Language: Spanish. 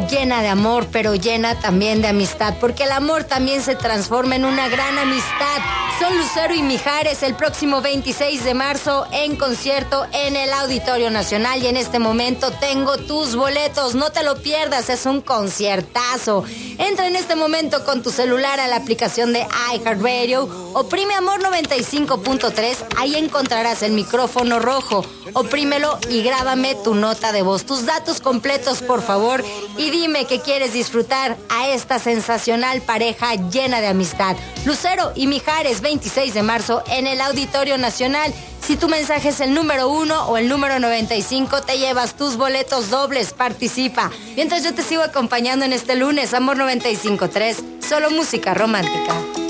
llena de amor, pero llena también de amistad, porque el amor también se transforma en una gran amistad. Son Lucero y Mijares el próximo 26 de marzo en concierto en el Auditorio Nacional, y en este momento tengo tus boletos, no te lo pierdas, es un conciertazo. Entra en este momento con tu celular a la aplicación de iHeartRadio, oprime Amor 95.3, ahí encontrarás el micrófono rojo, oprímelo y grábame tu nota de voz, tus datos completos por favor, y dime que quieres disfrutar a esta sensacional pareja llena de amistad. Lucero y Mijares, 26 de marzo en el Auditorio Nacional. Si tu mensaje es el número 1 o el número 95, te llevas tus boletos dobles, participa. Mientras yo te sigo acompañando en este lunes, Amor 95.3, solo música romántica.